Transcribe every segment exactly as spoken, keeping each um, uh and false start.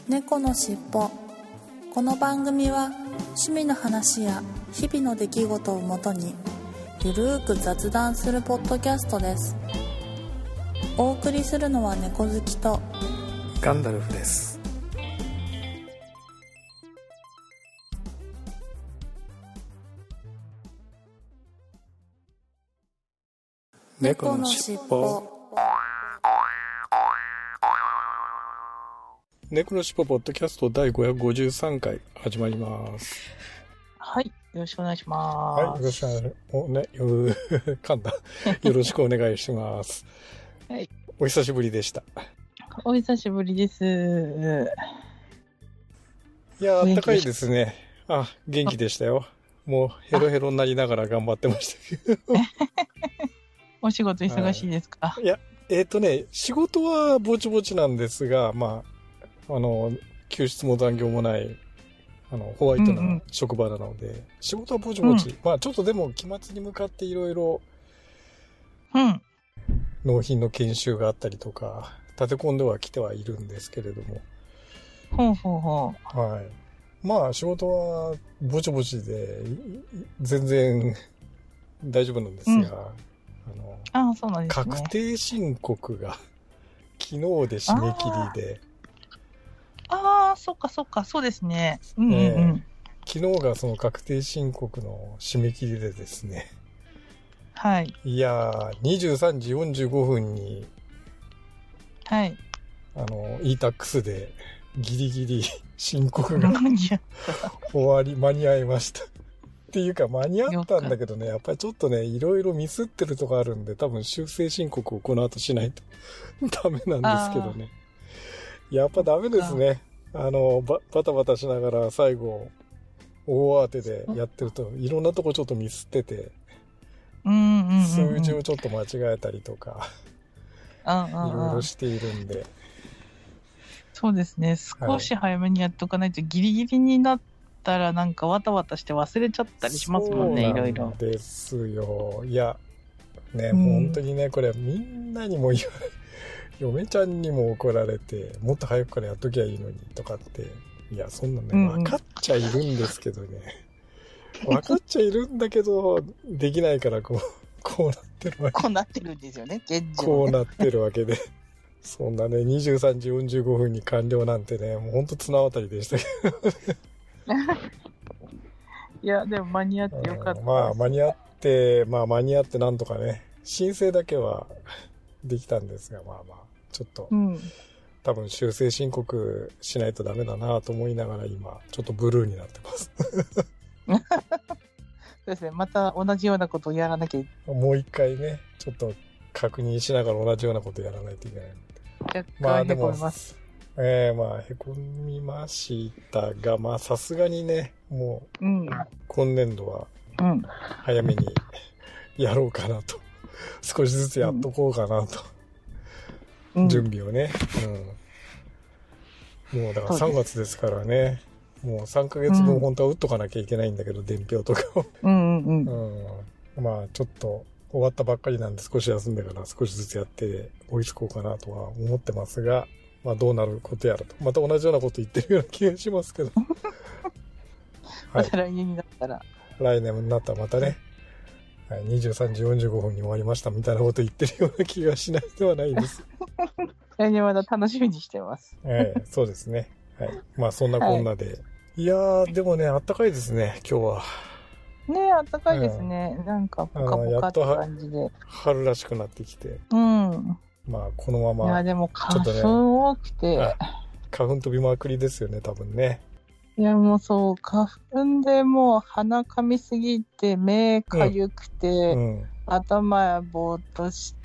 猫のしっぽ。この番組は趣味の話や日々の出来事をもとにゆるーく雑談するポッドキャストです。お送りするのは猫好きとガンダルフです。 猫のしっぽ。 猫のしっぽポッドキャストだいごひゃくごじゅうさんかい始まります。 はい、よろしくお願いします。 はい、よろしくお願いします。おね、よ噛んだ。よろしくお願いします。 はい。 お久しぶりでした。 お久しぶりです。 いや、あったかいですね。あ、元気でしたよ。もうヘロヘロになりながら頑張ってましたけど。 お仕事忙しいですか？ はい、いや、えっ、ー、とね、仕事はぼちぼちなんですが、まあ、あの、休日も残業もない、あの、ホワイトな職場なので、うんうん、仕事はぼちぼち、うん、まあ、ちょっとでも期末に向かっていろいろ、 うん。 納品の研修があったりとか、立て込んでは来てはいるんですけれども。 ほうほうほう。はい。まあ、仕事はぼちぼちで、全然大丈夫なんですが、うんあのあそうなんですね、 確定申告が昨日で締め切りで。 ああ、そっかそっか、そうですね。うんうんうん。えー、 昨日がその確定申告の締め切りでですね。 はい。 いやー、にじゅうさんじよんじゅうごふんに、 はい。 あの、イータックス でギリギリ申告が終わり、間に合いました。っていうか間に合ったんだけどね、やっぱりちょっとね、いろいろミスってるとこあるんで、多分修正申告をこの後しないとダメなんですけどね。やっぱダメですね。あのバ、バタバタしながら最後、大慌てでやってると、いろんなとこちょっとミスってて、 うんうんうんうん、 数字をちょっと間違えたりとか、いろいろしているんで。 そうですね、少し早めにやっとかないとギリギリになって、たらなんかわたわたして忘れちゃったりしますもんね、いろいろ。 そうなんですよ。いや、ね、うん、もう本当にね、これみんなにも言われ、嫁ちゃんにも怒られて、もっと早くからやっときゃいいのにとかって、いや、そんなね、分かっちゃいるんですけどね。うんうん、分かっちゃいるんだけど、できないからこう、こうなってるわけ。 こうなってるんですよね、現状、ね。 こうなってるわけで。そんなね、にじゅうさんじよんじゅうごふんに完了なんてね、もう本当綱渡りでしたけどね。 いやでも間に合ってよかった、うん、 まあ間に合ってまあ間に合ってなんとかね申請だけはできたんですが、まあまあちょっと、うん、多分修正申告しないとダメだなと思いながら今ちょっとブルーになってますそうですね、また同じようなことをやらなきゃ、 もう一回ねちょっと確認しながら同じようなことをやらないといけないので、 まあでもえー、まあ、へこみましたが、まあ、さすがにね、もう、うん、今年度は、早めにやろうかなと。少しずつやっとこうかなと。うん、準備をね、うん。もう、だからさんがつですからね、もうさんかげつぶん本当は打っとかなきゃいけないんだけど、うん、伝票とかを。 うんうんうん。 うん、まあ、ちょっと、終わったばっかりなんで少し休んでから少しずつやって追いつこうかなとは思ってますが、まあどうなることやらと。また同じようなこと言ってるような気がしますけど。 はい、また来年になったら。 来年になったらまたね、はい、にじゅうさんじよんじゅうごふんに終わりましたみたいなこと言ってるような気がしないではないです。 来年まだ楽しみにしてます。 ええ、そうですね。はい。まあそんなこんなで。はい、いやー、でもね、あったかいですね、今日は。 ねえ、あったかいですね。うん、なんかポカポカって感じで。やっと春らしくなってきて。 うん。 まあ、このまま。 いや、でも花粉多くて、ね。 花粉飛びまくりですよね、多分ね。 いや、もうそう、花粉でもう鼻かみすぎて、目かゆくて、うんうん、頭ぼーっとして、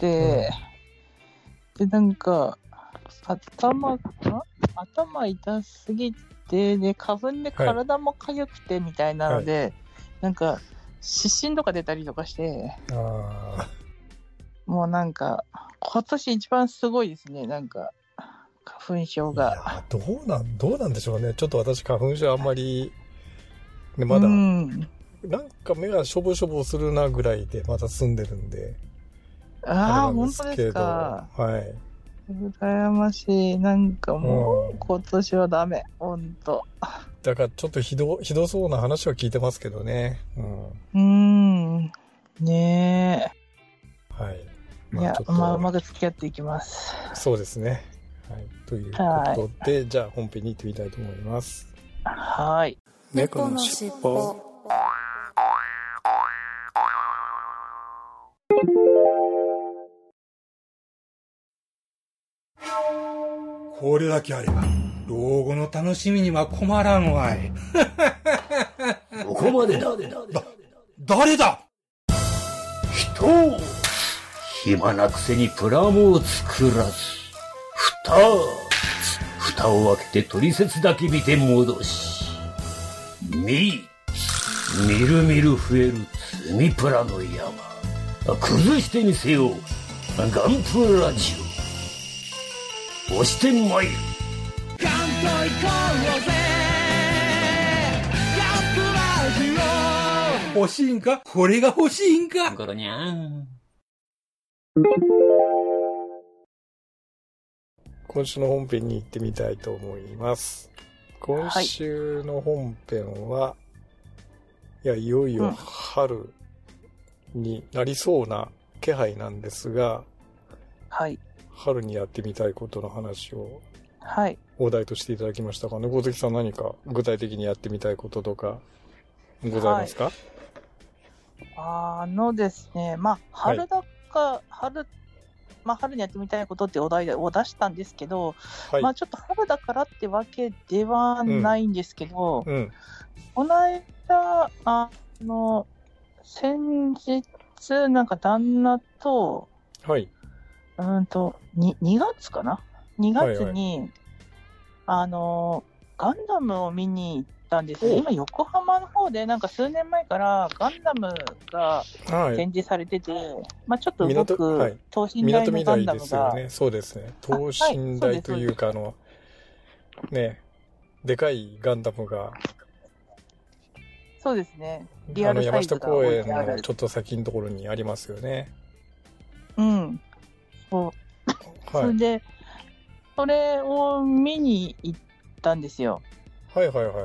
うん、で、なんか、頭、頭痛すぎて、で、花粉で体もかゆくてみたいなので、はいはい、なんか、湿疹とか出たりとかして、 あもうなんか、今年一番すごいですね、なんか、花粉症が。 いや、どうなん、どうなんでしょうね。ちょっと私、花粉症あんまり、ね、まだ、うん、なんか目がしょぼしょぼするなぐらいで、まだ住んでるんで。 ああ、本当ですか。 はい。 羨ましい。なんかもう、うん、今年はダメ。ほんと。 だからちょっとひど、ひどそうな話は聞いてますけどね。うん。 うーん。ねえ。はい。 まあ、いや、まあ、うまく付き合っていきます。 そうですね。はい。ということで、はい、じゃあ本編に行ってみたいと思います。 はい。 猫のしっぽ。 これだけあれば老後の楽しみには困らんわい。 ここまでだ。 だ、誰だ？ 人を暇なくせにプラモを作らず、蓋蓋を開けて取説だけ見て戻し、みみるみる増える積みプラの山、崩してみせようガンプラジオ。押してまいる。 ガンと行こうぜガンプラジオ。 欲しいんか？これが欲しいんか？ ゴロニャン。 今週の本編に行ってみたいと思います。今週の本編は、はい、いやいよいよ春になりそうな気配なんですが、 はい。 春にやってみたいことの話を、 はい。 お題としていただきましたが、猫好きさん何か具体的にやってみたいこととかございますか？はい、 あのですね、まあ春だか、はい、春まあ春にやってみたいことってお題を出したんですけど、はい、まあちょっと春だからってわけではないんですけど、うんうん、この間あの先日なんか旦那と、 はい。 うんと、に、にがつかな ?に 月に、はいはい、あの、ガンダムを見に行ったんですよ。今、横浜の方で、なんか数年前からガンダムが展示されてて、はい、まあちょっと動く、はい、等身大のガンダムが。 ですよね。そうですね。等身大というか、あ、はい、あの、ね、でかいガンダムが。 そうですね。リアルサイズがあの山下公園のちょっと先のところにありますよね。 うん。そう。はい、それで、それを見に行ったんですよ。 はいはいはいはい。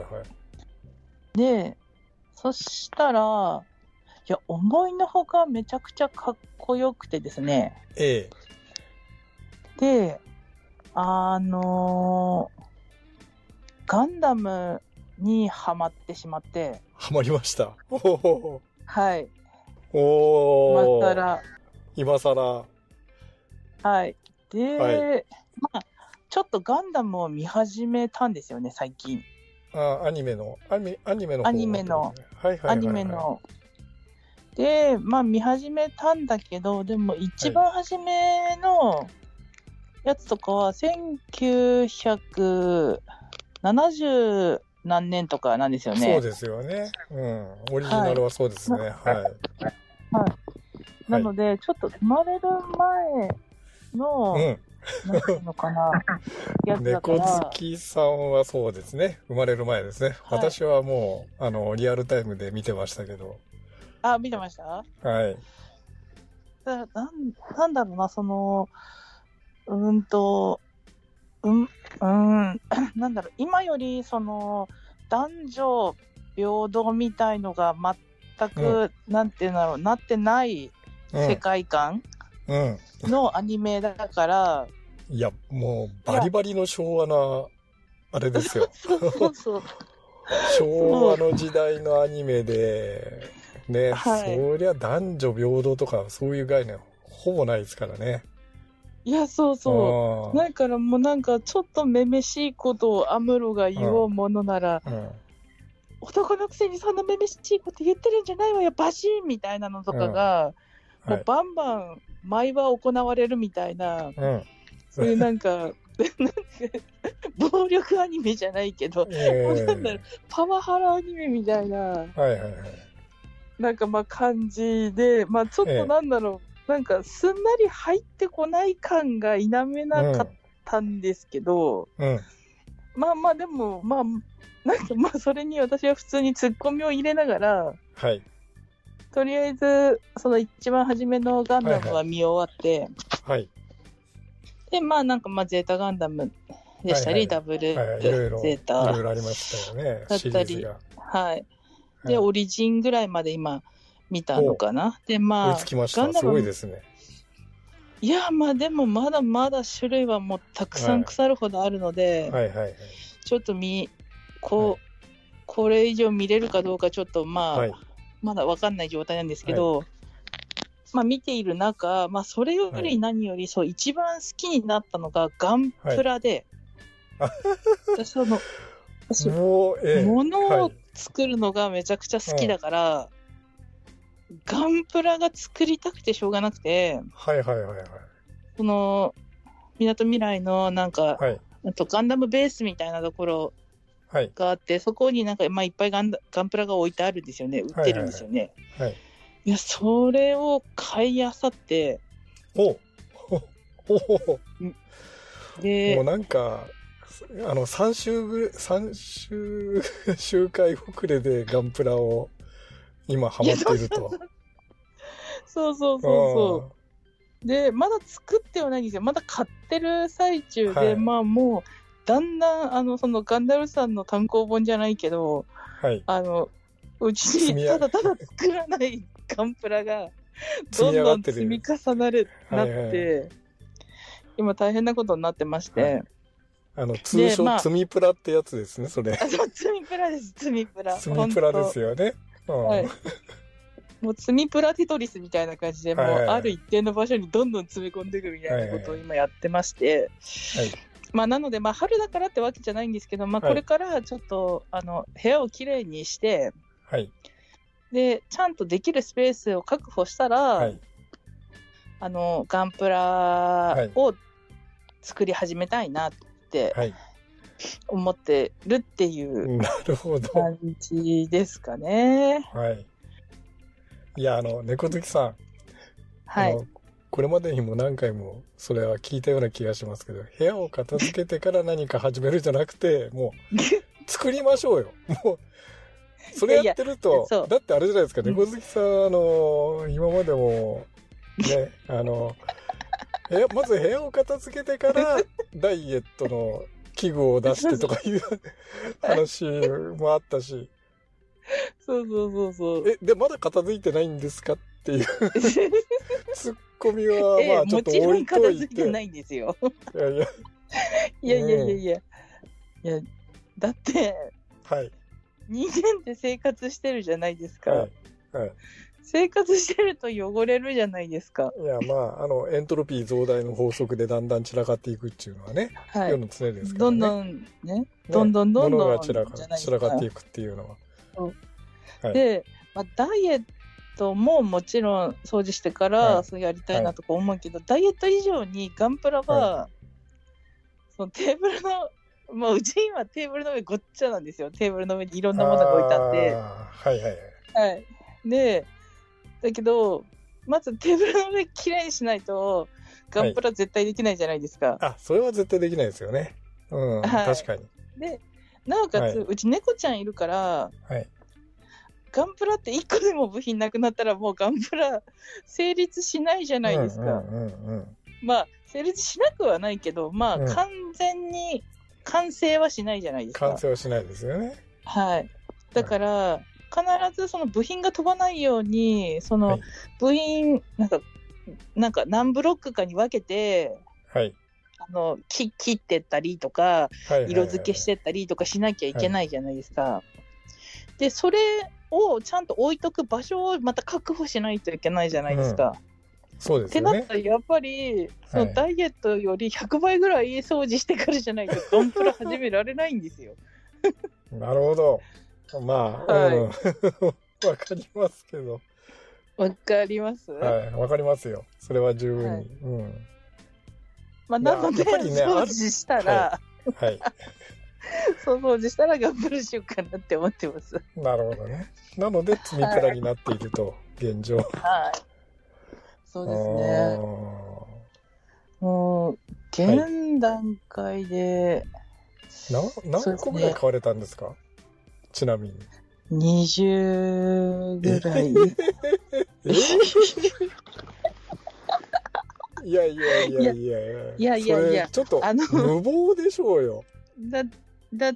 で、そしたら、いや、思いのほかめちゃくちゃかっこよくてですね。 ええ。で、あのー、ガンダムにハマってしまって。 ハマりました。ほほほ。 はい。 おー。 今更。 今更。 はい。で、はい、まあ、ちょっとガンダムを見始めたんですよね、最近。 あ、アニメの、アニメ、アニメの方、 アニメの、 はいはいはいはい、 アニメの。で、まあ見始めたんだけど、でも一番初めのやつとかはせんきゅうひゃくななじゅう何年とかなんですよね。 そうですよね。うん。オリジナルはそうですね。はい。はい。はい、 なので、ちょっと生まれる前、の、うん、なんていうのかな、やつだから。 猫好きさんはそうですね。生まれる前ですね。はい、私はもう、あの、リアルタイムで見てましたけど。 あ、見てました？ はい。 だなん、なんだろうな、その、うーんと、うん、うん、なんだろう、今より、その、男女平等みたいのが全く、うん、なんていうんだろう、なってない世界観。うんうんのアニメだから。 いや、もうバリバリの昭和な、あれですよ。 そうそうそう。 昭和の時代のアニメで、ね、はい、そりゃ男女平等とかそういう概念ほぼないですからね。 いや、そうそう。だからもうなんかちょっとめめしいことをアムロが言おうものなら、うんうん、男のくせにそんなめめしいこと言ってるんじゃないわよ、バシーンみたいなのとかが、うん、もうバンバン、毎話行われるみたいな、うん、そういうなんか、暴力アニメじゃないけど、えー、なんだろう、パワハラアニメみたいな、はいはいはい、 なんかまあ感じで、まあちょっとなんだろう、えー、なんかすんなり入ってこない感が否めなかったんですけど、 うん、 まあまあでも、まあ、なんかまあそれに私は普通にツッコミを入れながら、 はい、 とりあえず、その一番初めのガンダムは見終わって、 はいはい、 で、まあなんかまあゼータガンダムでしたり、 はいはいダブル、 はい、いろいろ、 ゼータいろいろありましたよね、 だったり、はい。で、オリジンぐらいまで今見たのかな。で、まあ、 追いつきました。すごいですね。 いや、まあでもまだまだ種類はもうたくさん腐るほどあるので、 はい、はいはいはい。 ちょっとみ、こう、はい、これ以上見れるかどうかちょっとまあ、はい、まだわかんない状態なんですけど、はい、まあ見ている中、まあそれより何より、そう、一番好きになったのがガンプラで、はい、私その、私、もう、えー、物を作るのがめちゃくちゃ好きだから、はい、ガンプラが作りたくてしょうがなくて、 はいはいはいはい。 その、みなとみらいのなんか、 はい、 あとガンダムベースみたいなところがあって、はい、そこになんか、まあ、いっぱいガンダガンプラが置いてあるんですよね。売ってるんですよね。 はいはいはい、 いや、それを買い漁って、 おほほほで、 もうなんか、あの、さん週ぐ、3週、周回遅れでガンプラを今ハマっていると。 そうそうそうそう。で、まだ作ってはないんですよ。まだ買ってる最中で、はい、まあもう、だんだん、あの、そのガンダムさんの単行本じゃないけど、 はい、 あの、うちにただただ作らないガンプラが、どんどん積み重なる、なって、はいはい、今大変なことになってまして、はい、 あの、通称、まあ、積みプラってやつですね、それ。 あ、そう、積みプラです、積みプラ。 積みプラですよね。うん、 はい。もう積みプラテトリスみたいな感じで、もうある一定の場所にどんどん詰め込んでいくみたいなことを今やってまして、はい。まあなので、まあ春だからってわけじゃないんですけど、まあこれからちょっと、はい、あの、部屋をきれいにして、 はい。 で、ちゃんとできるスペースを確保したら、はい、あの、ガンプラを作り始めたいなって、はい。思ってるっていう感じですかね。 はい。いや、あの、猫好きさん。 はい。 これまでにも何回もそれは聞いたような気がしますけど、部屋を片付けてから何か始めるじゃなくて、もう、作りましょうよ。もう、それやってると、いやいやだってあれじゃないですか、猫好きさん、あの、今までも、ね、あの、部屋まず部屋を片付けてからダイエットの器具を出してとかいう話もあったし。 そうそうそうそう。 え、で、まだ片付いてないんですかっていうツッコミは、まあちょっと置いといて。もちろん片付いてないんですよ。 いやいや。 いやいやいやいや。いや、だって、 はい。 人間って生活してるじゃないですか。 はい。はい。 生活してると汚れるじゃないですか。 いや、まあ、あの、エントロピー増大の法則でだんだん散らかっていくっていうのはね、はい、世の常ですからね。 どんどんね、どんどんどんどん、 物が散らか、散らかっていくっていうのは。 はい、で、まあ、ダイエットももちろん掃除してから、はい、そうやりたいなとか思うけど、はい、ダイエット以上にガンプラは、はい、そのテーブルの、まあ、うち今テーブルの上ごっちゃなんですよ。テーブルの上にいろんなものが置いてあって。 はいはいはい。 はい。で、だけど、まずテーブルの上きれいにしないと、ガンプラ絶対できないじゃないですか。はい、 あ、それは絶対できないですよね。うん、はい、確かに。 で、なおかつ、はい、うち猫ちゃんいるから、 はい、 ガンプラっていっこでも部品なくなったらもうガンプラ成立しないじゃないですか。 うんうんうんうん、まあ、成立しなくはないけど、まあ、うん、完全に完成はしないじゃないですか。 完成はしないですよね。 はい。だから、はい、必ずその部品が飛ばないように、その部品、なんか、なんか何ブロックかに分けて、 はい、 あの切ってったりとか、色付けしてったりとかしなきゃいけないじゃないですか。はい、で、それをちゃんと置いとく場所をまた確保しないといけないじゃないですか。 うん、そうですよね。 ってなったらやっぱり、そのダイエットよりひゃくばいぐらい掃除してからじゃないとガンプラ始められないんですよ。 なるほど。まあ、はい、うん、わかりますけど。 わかります？ はい、わかりますよ。それは十分に。はい、うん。 まあ、なので、ね、掃除したら、 はい。はい、 そう掃除したらガンプラしようかなって思ってます。 なるほどね。なので、積みプラになっていると、はい、現状。はい。 そうですね。もう、現段階で、 はい、な何個ぐらい買われたんですか？ちなみに。 にじゅうぐらい。 えいやいやいやいやいや。 いやいやいや。 ちょっと無謀でしょうよ。 だ、だって、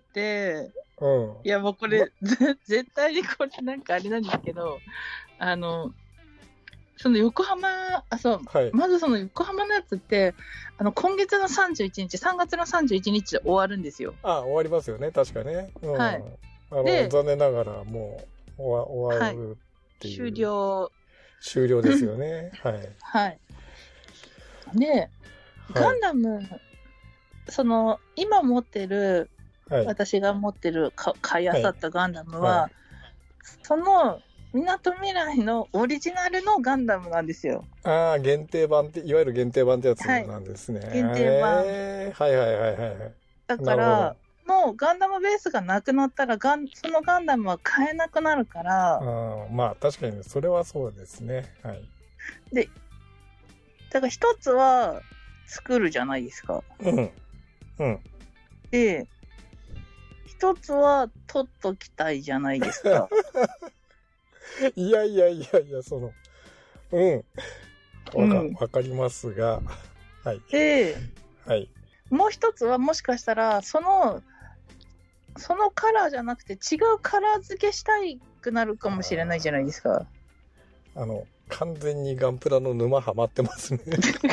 うん。 いやもうこれ、絶対にこれなんかあれなんですけど、あの、その横浜、あ、そう、はい、まずその横浜のやつって、あの、今月のさんじゅういちにち、さんがつのさんじゅういちにちで終わるんですよ。 あ、終わりますよね、確かね。うん、はい。あの、残念ながらもう終わ、終わるっていう。はい、終了。終了ですよね。はい。はい。で、ガンダム、はい、その、今持ってる、はい、私が持ってるか、買いあさったガンダムは、はいはい、その、みなとみらいのオリジナルのガンダムなんですよ。ああ、限定版って、いわゆる限定版ってやつなんですね。はい、限定版。えー、はいはいはいはい。だから、もうガンダムベースがなくなったらガン、そのガンダムは買えなくなるから。あまあ確かにそれはそうですね。はい。で、だから一つは作るじゃないですか。うん。うん。で、一つは取っときたいじゃないですか。いやいやいやいや、その、うん。わか、うん、わかりますが、はい。で、はい。もう一つはもしかしたら、その、そのカラーじゃなくて違うカラー付けしたいくなるかもしれないじゃないですか。あの、完全にガンプラの沼ハマってますね。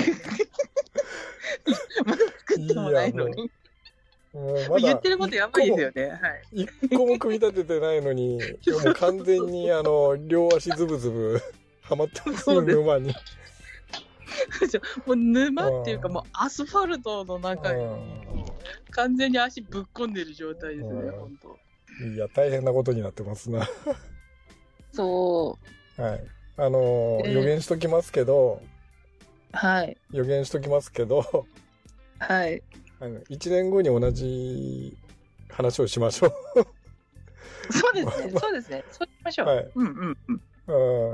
まだ作ってもないのに。もうまだ言ってることやばいですよね。はい。一個も組み立ててないのに、もう完全にあの、両足ズブズブハマってますね、沼に。もう沼っていうかもうアスファルトの中に完全に足ぶっ込んでる状態ですね、本当。いや、大変なことになってますな。そう。はい。あの、えー、予言しときますけど、はい。予言しときますけど、はい。あの、いちねんごに同じ話をしましょう。そうですね、そうですね。そうしましょう。はい。うんうんうん。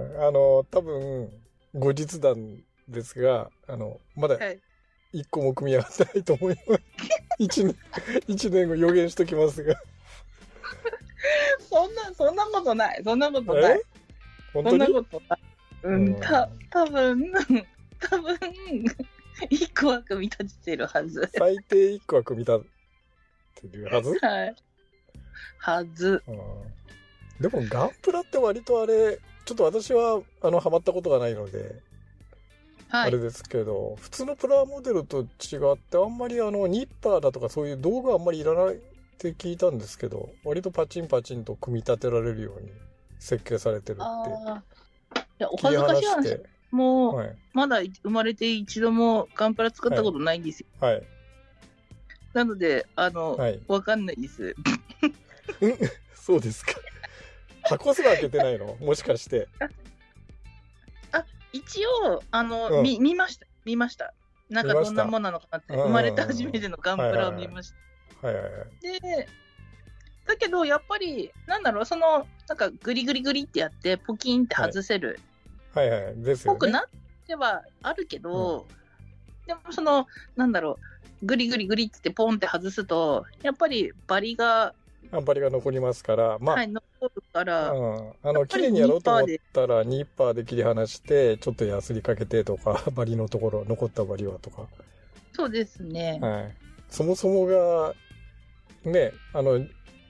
うん、あの、多分、後日談ですが、あの、まだ、一個も組み上がってないと思います。一年、一年後予言しときますが。そんな、そんなことない。そんなことない。本当に？そんなことない。うん、た、多分、多分、一個は組み立ててるはず。最低一個は組み立ててるはず？はい。はず。うん、でもガンプラって割とあれ、ちょっと私は、あの、ハマったことがないので、はい、あれですけど、普通のプラモデルと違って、あんまりあの、ニッパーだとかそういう道具あんまりいらないって聞いたんですけど、割とパチンパチンと組み立てられるように設計されてるって。あいや、お恥ずかしい話。もう、はい、まだ生まれて一度もガンプラ作ったことないんですよ。はい。はい、なので、あの、はい、わかんないです。うん、そうですか。箱すら開けてないの？もしかして。あ、一応、あの、うん、見、見ました。見ました。なんかどんなものなのかなって、生まれて初めてのガンプラを見ました。はいはいはい。で、だけど、やっぱり、なんだろう、その、なんかグリグリグリってやって、ポキンって外せる。はい、はい、はい。ですよね。ぽくなってはあるけど、うん、でもその、なんだろう、グリグリグリってポンって外すと、やっぱりバリが、バリが残りますから、まあ、はい、残るから、うん、あの、綺麗にやろうと思ったら、ニッパーで切り離して、ちょっとヤスリかけてとか、バリのところ、残ったバリはとか。そうですね。はい。そもそもが、ね、あの、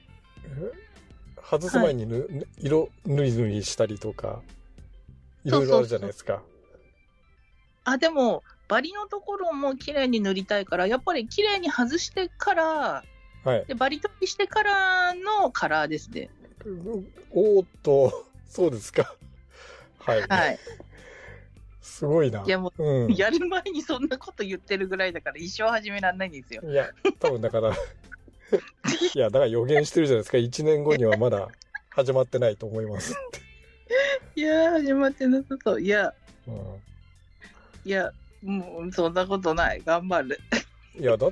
外す前にぬ、はい、色、ぬりぬりしたりとか、いろいろあるじゃないですか。そうそうそう。あ、でも、バリのところも綺麗に塗りたいから、やっぱり綺麗に外してから、はい、でバリ取りしてからのカラーですね。おーっと、そうですか。はい。はい。すごいな。いやもう、うん、やる前にそんなこと言ってるぐらいだから一生始められないんですよ。いや、多分だから、いや、だから予言してるじゃないですか。いちねんごにはまだ始まってないと思いますって。いやー、始まってなさそう。いや、うん、いや、もうそんなことない。頑張る。いや、だって、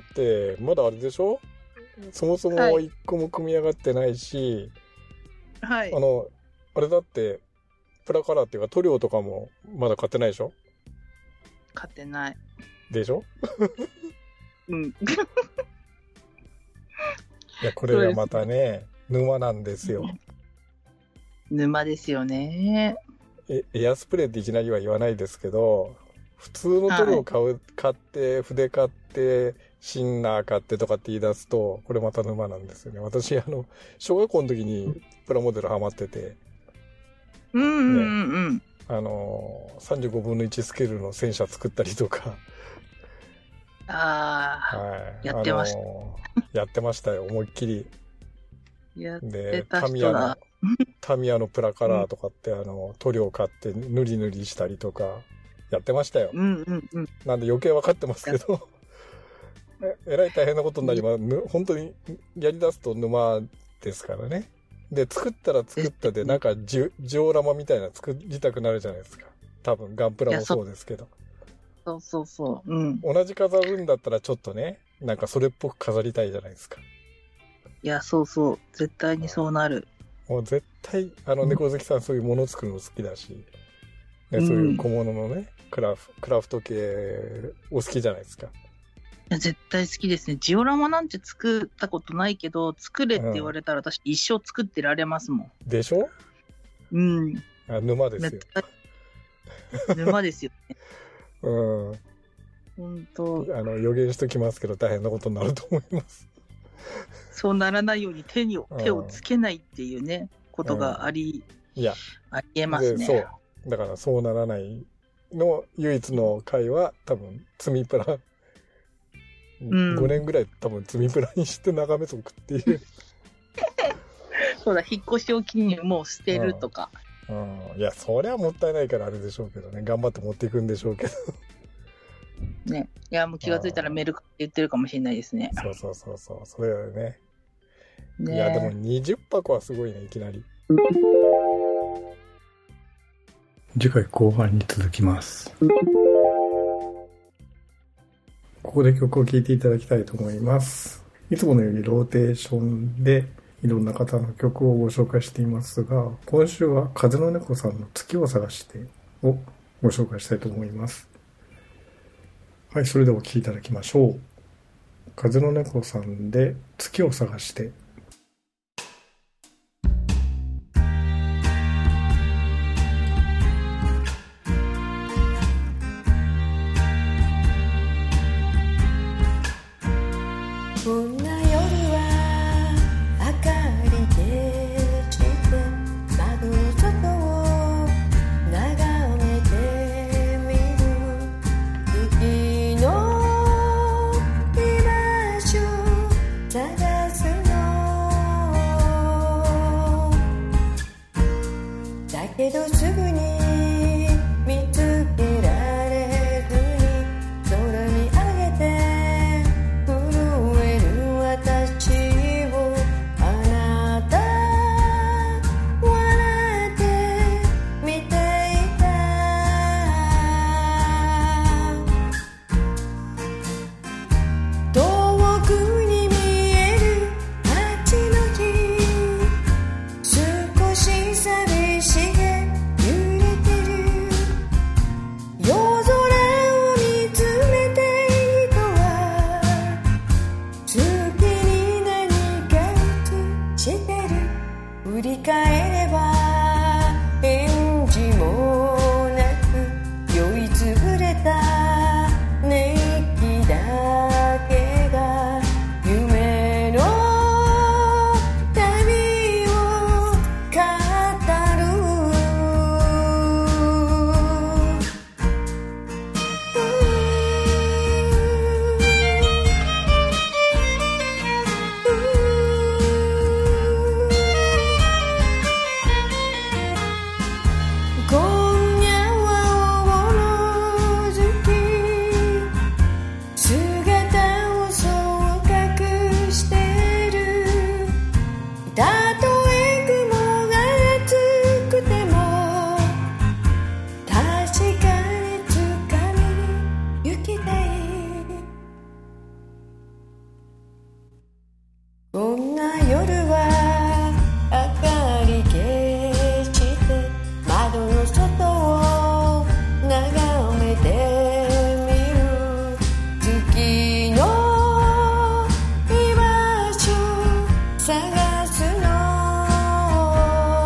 まだあれでしょ？そもそも一個も組み上がってないし、はい。あの、あれだって、プラカラーっていうか塗料とかもまだ買ってないでしょ？買ってない。でしょ？うん。いや、これがまたね、沼なんですよ。沼ですよね。え、エアスプレーっていきなりは言わないですけど、 普通の塗料を買う、はい、買って、筆買って、シンナー買ってとかって言い出すと、これまた沼なんですよね。私、あの、小学校の時にプラモデルハマってて、 うんうんうんうん。 ね、あの、さんじゅうごぶんのいちスケールの戦車作ったりとか。 ああ、はい、やってました。 やってましたよ、思いっきり。 やってで、 たタミヤの、タミヤのプラカラーとかって、うん、あの、塗料買って塗り塗りしたりとか、やってましたよ。 うんうんうん。 なんで余計分かってますけど、えらい大変なことになります。本当にやり出すと沼ですからね。で、作ったら作ったで、なんかジオラマみたいな作りたくなるじゃないですか。多分、ガンプラもそうですけど。 そうそうそう。うん。 同じ飾るんだったらちょっとね、なんかそれっぽく飾りたいじゃないですか。 いや、そうそう。絶対にそうなる。 もう絶対、あの、猫好きさんそういうもの作るの好きだし、ね、そういう小物のね、クラフ、クラフト系お好きじゃないですか。 いや絶対好きですね。ジオラマなんて作ったことないけど、作れって言われたら私一生作ってられますもん。 でしょ？ うん。 あ、沼ですよ。 沼ですよね。 うん。 本当。 あの、予言しときますけど大変なことになると思います。 そうならないように手に、手をつけないっていうね、ことがあり、 うん、いや、 ありえますね。 そう。だからそうならないの唯一の回は多分、積みプラ。うん、ごねんぐらい多分積みプラにして眺めとくっていうそうだ、引っ越しを機にもう捨てるとか、 うんうん、いやそりゃもったいないからあれでしょうけどね、頑張って持っていくんでしょうけどね。いやもう気がついたらメルカリ言ってるかもしれないですね。 そうそうそうそう、それはね。ね、いやでもにじゅっぱこはすごいね、いきなり。次回後半に続きます。ここで曲を聴いていただきたいと思います。いつものようにローテーションでいろんな方の曲をご紹介していますが、今週は風の猫さんの月を探してをご紹介したいと思います。はい、それではお聴きいただきましょう。風の猫さんで月を探して。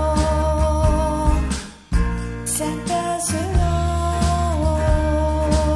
探すの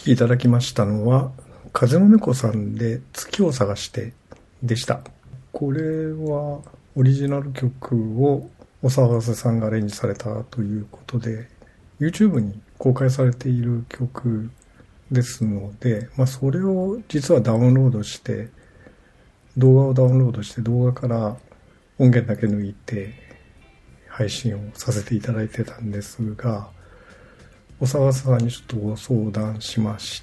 きいただきましたのは、風の猫さんで月を探してでした。これはオリジナル曲をお騒がせさんがアレンジされたということで、YouTube に公開されている曲ですので、まあそれを実はダウンロードして、動画をダウンロードして動画から音源だけ抜いて配信をさせていただいてたんですが、お騒がせさんにちょっとご相談しまして、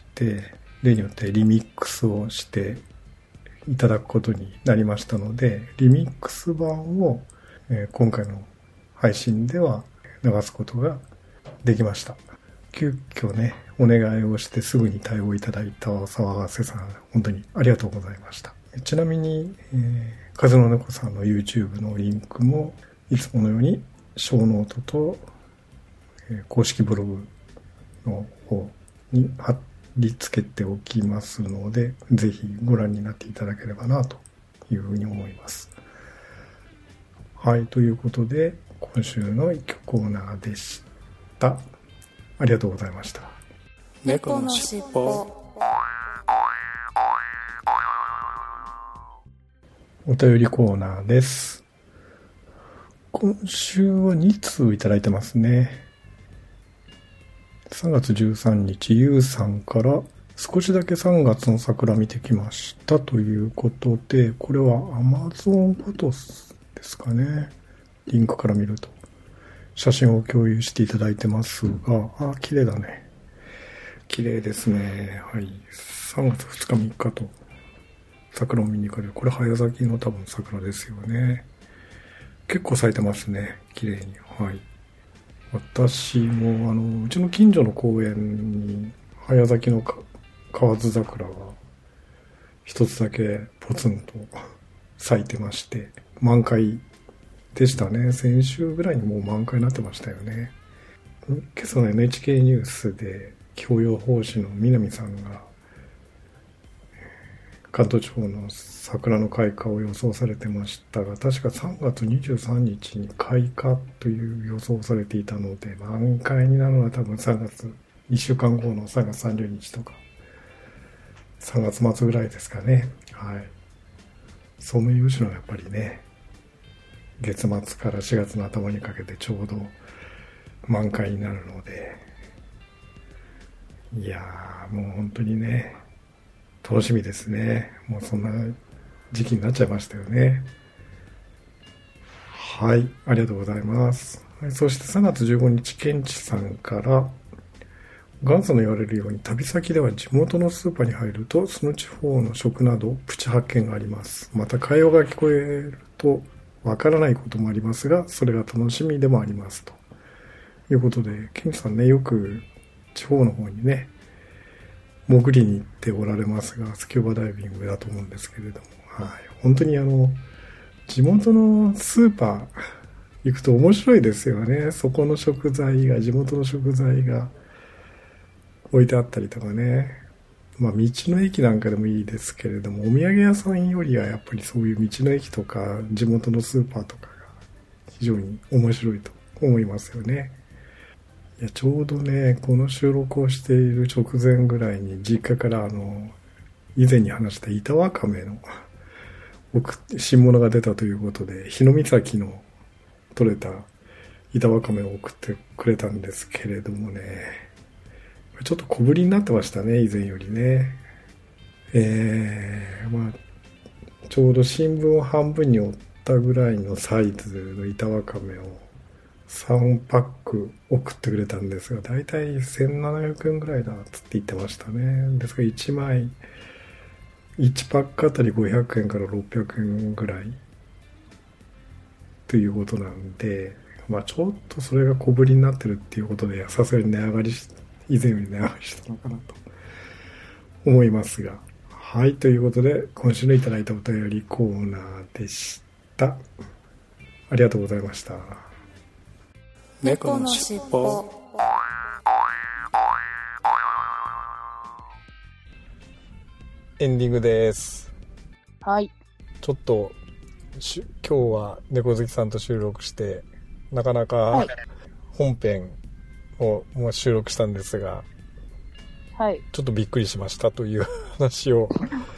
例によってリミックスをしていただくことになりましたので、リミックス版を、えー、今回の配信では流すことができました。急遽ね、お願いをしてすぐに対応いただいたお騒がせさん、本当にありがとうございました。ちなみに、えー、風の猫さんの YouTube のリンクもいつものようにショーノートと、えー、公式ブログの方に貼り付けておきますので、ぜひご覧になっていただければなというふうに思います。はい、ということで今週の一曲コーナーでした。ありがとうございました。 猫のしっぽ。 お便りコーナーです。今週はに通いただいてますね。さんがつじゅうさんにち、ゆうさんから少しだけさんがつの桜見てきましたということで、これは Amazon フォトスですかね。リンクから見ると写真を共有していただいてますが、あ、綺麗だね。綺麗ですね。はい。さんがつふつかみっかと桜を見に行かれる。これ早咲きの多分桜ですよね。結構咲いてますね。綺麗に。はい。私もあのうちの近所の公園に早咲きの河津桜が一つだけポツンと咲いてまして、満開でしたね。先週ぐらいにもう満開になってましたよね。今朝の エヌエイチケー ニュースで気象予報士の南さんが関東地方の桜の開花を予想されてましたが、確かさんがつにじゅうさんにちに開花という予想されていたので、満開になるのは多分さんがつ、いっしゅうかんごのさんがつさんじゅうにちとか、さんがつまつぐらいですかね。はい。ソメイヨシノはやっぱりね、月末からしがつの頭にかけてちょうど満開になるので、いやー、もう本当にね、楽しみですね。もうそんな時期になっちゃいましたよね。はい、ありがとうございます。はい、そしてさんがつじゅうごにち、ケンチさんから、元祖の言われるように旅先では地元のスーパーに入るとその地方の食などプチ発見があります。また会話が聞こえるとわからないこともありますが、それが楽しみでもありますということで、ケンチさんね、よく地方の方にね潜りに行っておられますが、スキューバダイビングだと思うんですけれども、はい、本当にあの地元のスーパー行くと面白いですよね。そこの食材が、地元の食材が置いてあったりとかね。まあ道の駅なんかでもいいですけれども、お土産屋さんよりはやっぱりそういう道の駅とか地元のスーパーとかが非常に面白いと思いますよね。いや、ちょうどね、この収録をしている直前ぐらいに実家からあの以前に話した板わかめの新物が出たということで、日ノ岬の取れた板わかめを送ってくれたんですけれどもね、ちょっと小ぶりになってましたね、以前よりね。えー、まあちょうど新聞を半分に折ったぐらいのサイズの板わかめをさんパック送ってくれたんですが、だいたいせんななひゃくえんぐらいだっつって言ってましたね。ですからいちまいいちパックあたりごひゃくえんからろっぴゃくえんぐらいということなんで、まあちょっとそれが小ぶりになってるっていうことで、さすがに値上がりし以前より値上がりしたのかなと思いますが、はい、ということで今週のいただいたお便りコーナーでした。ありがとうございました。 猫のしっぽ。 エンディングです。 はい。 ちょっとし今日は猫好きさんと収録してなかなか本編をもう収録したんですが、 はい、 ちょっとびっくりしましたという話を、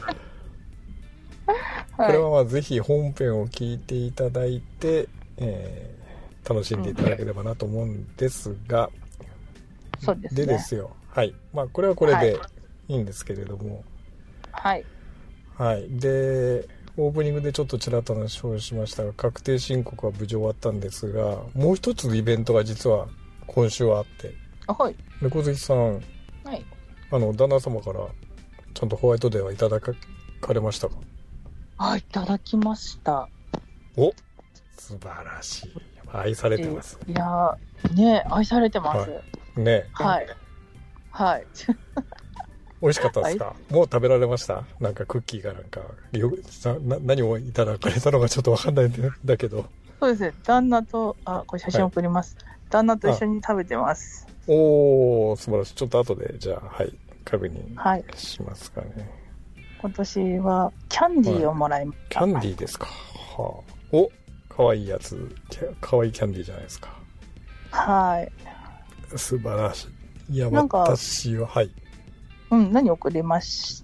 はい、 これはまあぜひ本編を聞いていただいて、えー、楽しんでいただければなと思うんですが、 うん、そうですね。 でですよ、はい。まあこれはこれでいいんですけれども、 はい。 はい。で、オープニングでちょっとちらっと話をしましたが、確定申告は無事終わったんですが、もう一つのイベントが実は今週はあって、 あ、はい。 猫好きさん、 はい。 あの、旦那様からちゃんとホワイトデーはいただかれましたか？ あ、いただきました。 お、素晴らしい。愛されてます。 いやね、愛されてます。 はい、ね。 はい。はい。 美味しかったですか？もう食べられました？なんかクッキーがなんかよな何をいただかれたのかちょっとわかんないんだけど。 そうですね。旦那と、あ、これ写真送ります。はい、旦那と一緒に食べてます。 おー、素晴らしい。ちょっと後でじゃあ、はい、確認しますかね。はい、 今年はキャンディーをもらいました。 キャンディーですか。はあ、お、かわいいやつ、かわいいキャンディーじゃないですか。 はい。 素晴らしい。いや、私は、はい。 うん、何送りました？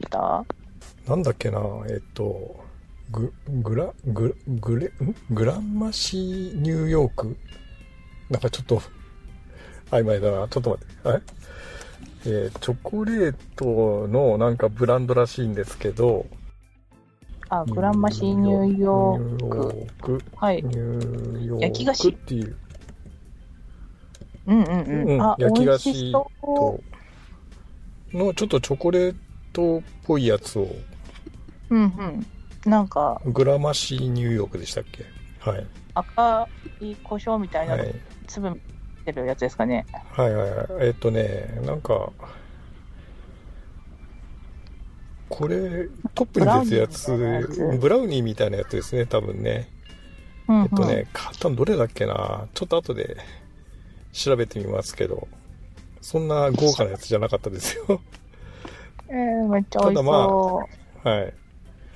なんだっけな、えっと、グ、グラ、グ、グレ、んグランマシーニューヨーク？なんかちょっと、曖昧だな。ちょっと待って。はい。えー、チョコレートのなんかブランドらしいんですけど、 あ、グランマシーニューヨーク。 ニューヨーク。 はい。 ニューヨーク。 焼き菓子っていう。 うんうんうん。 うん、 あ、 焼き菓子と、のちょっとチョコレートっぽいやつを。 うんうん。なんか。 グラマシーニューヨークでしたっけ？はい。 赤い胡椒みたいな粒てるやつですかね。 はいはいはい。えっとね、なんか、これ、トップに出てるやつ、ブラウニーみたいなやつですね、多分ね。うんうん、えっとね、買ったのどれだっけな、ちょっと後で調べてみますけど、そんな豪華なやつじゃなかったですよ。 えー、めっちゃ美味しそう。ただまあ、はい。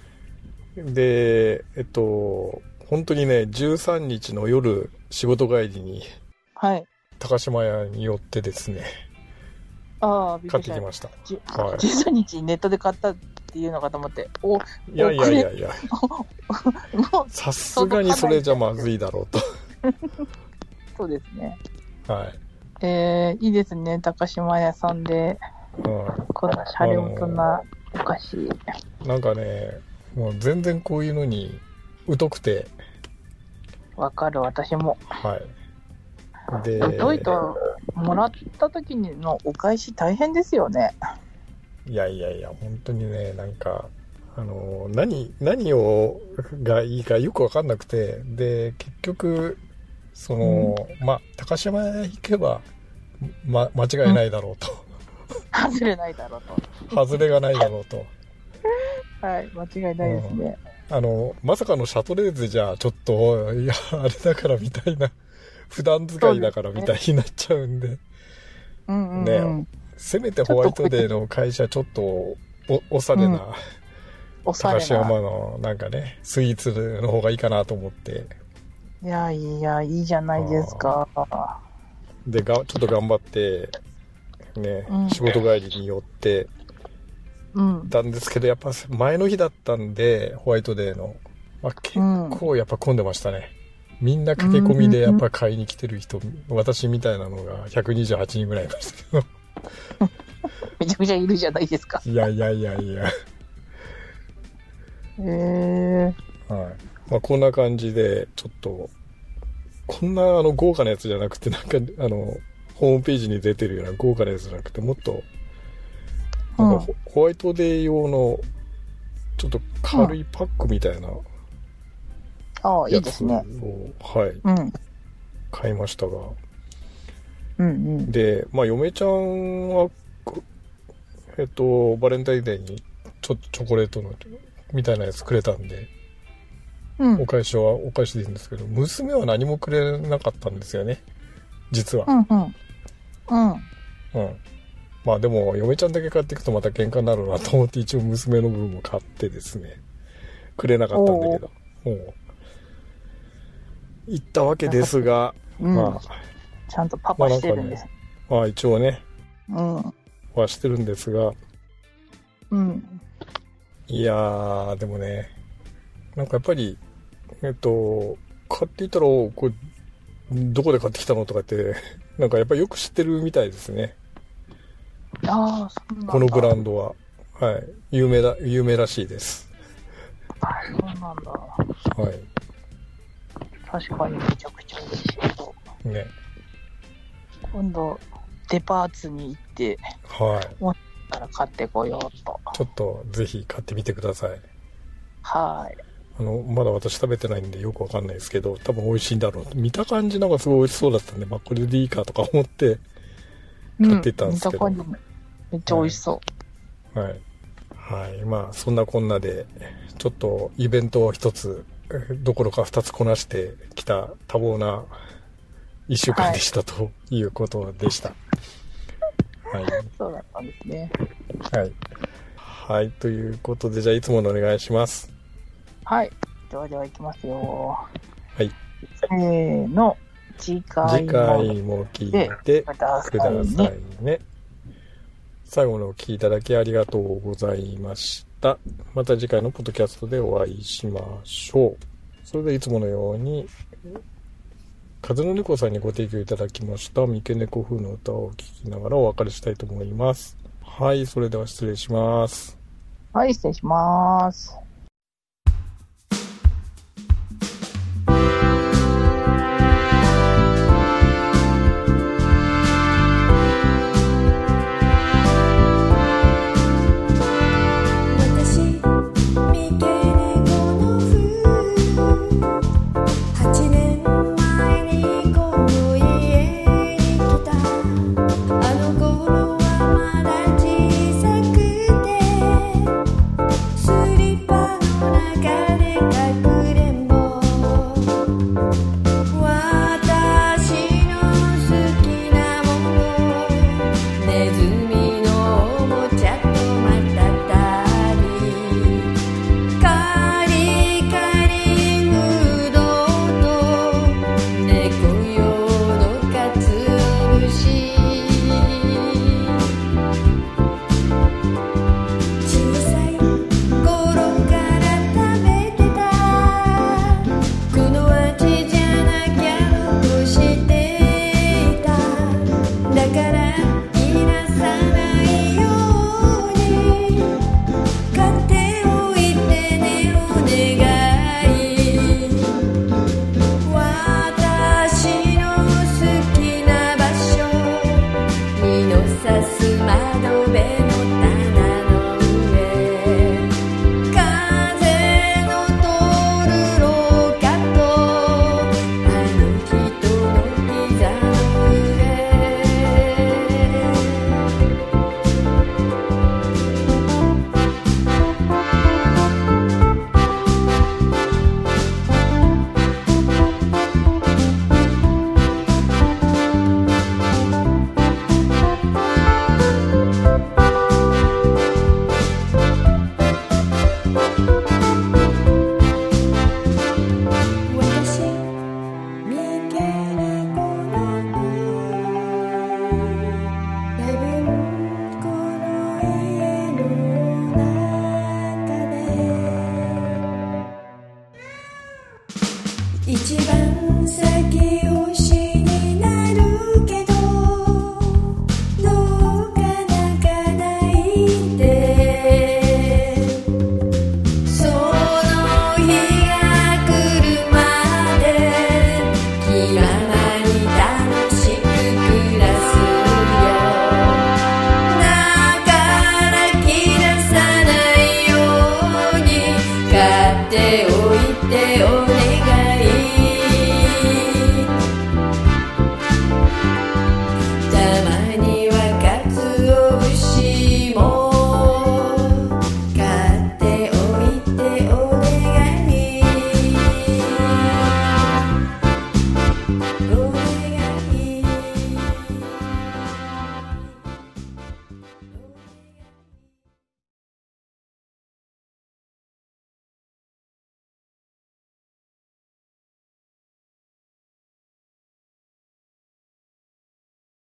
で、えっと、本当にね、じゅうさんにちの夜、仕事帰りに、 はい。 高島屋に寄ってですね、 ああ、 買ってきました。 はい、じゅうさんにちネットで買ったっていうのかと思って、お、 いやいやいやいや、さすがにそれじゃまずいだろうと。 そうですね。 はい。 えー、いいですね、高島屋さんで、うん、このシャレオツなお菓子。 なんかね、もう全然こういうのに疎くて。 わかる、私も。 はい。で、 疎いともらった時のお返し大変ですよね。 いやいやいや、本当にね、なんか、あの、何、何をがいいかよくわかんなくて、で、結局、その、うん、まあ、高島屋行けば、ま、間違いないだろうと。 うん、外れないだろうと。外れがないだろうと。 はい、間違いないですね。 うん、あの、まさかのシャトレーゼじゃ、ちょっと、いや、あれだからみたいな、普段使いだからみたいになっちゃうんで。 うんうんうん、 ね、せめてホワイトデーの会社ちょっとお、おしゃれな、うん、 おしゃれな高島のなんかね、スイーツの方がいいかなと思って。 いやいや、いいじゃないですか。 で、がちょっと頑張って、ね、うん、仕事帰りに寄って、うん、たんですけど、やっぱ前の日だったんで、ホワイトデーの。まあ、結構やっぱ混んでましたね。うん、みんな駆け込みでやっぱ買いに来てる人、うんうん、私みたいなのがひゃくにじゅうはちにんぐらいいましたけど。 めちゃくちゃいるじゃないですか。 いやいやいやいや。 へえー。はい。まあこんな感じで、ちょっと、こんなあの豪華なやつじゃなくて、なんかあの、ホームページに出てるような豪華なやつじゃなくて、もっと、なんかホ、うん、ホワイトデー用の、ちょっと軽いパックみたいな、うん、 ああ、いいですね。 はい、 うん。 買いましたが。 うんうん。 で、まあ、嫁ちゃんは、えっと、バレンタインデーに、ちょっとチョコレートの、みたいなやつくれたんで、うん、お返しはお返しでいいんですけど、娘は何もくれなかったんですよね。実は。 うんうん。うん。 うん。まあでも、嫁ちゃんだけ買っていくとまた喧嘩になるなと思って、一応娘の分も買ってですね、くれなかったんだけど、もう、行ったわけですが、 うん、まあ、ちゃんとパパしてるんです。 まあ、ね、まあ一応ね、 うん。 ホはしてるんですが、 うん。 いやー、でもね、なんかやっぱり、えっと、買っていたら、これ、どこで買ってきたのとかって、なんかやっぱりよく知ってるみたいですね。 ああ、そうなんだ。 このブランドは。はい。有名だ、有名らしいです。 あ、そうなんだ。 はい。 確かにめちゃくちゃ嬉しいと。 ね。 今度、デパーツに行って、 はい。 思ったら買ってこようと。 ちょっと、ぜひ買ってみてください。 はい。 あの、まだ私食べてないんでよくわかんないですけど、多分美味しいんだろう。見た感じなんかすごい美味しそうだったんで、まあこれでいいかとか思って買っていったんですけど。 うん、見た感じめっちゃ美味しそう。 はい。はい。はい、まあそんなこんなで、ちょっとイベントを一つ、どころか二つこなしてきた多忙な一週間でした、はい、ということでした。はい。 そうだったんですね。 はい。はい。ということで、じゃあいつものお願いします。 はい。ではでは行きますよ。 はい。 せーの。次回も。 次回も聞いてくださいね。最後のお聞きいただきありがとうございました。また次回のポッドキャストでお会いしましょう。それでいつものように、風の猫さんにご提供いただきました三毛猫風の歌を聴きながらお別れしたいと思います。はい、それでは失礼します。 はい、失礼します。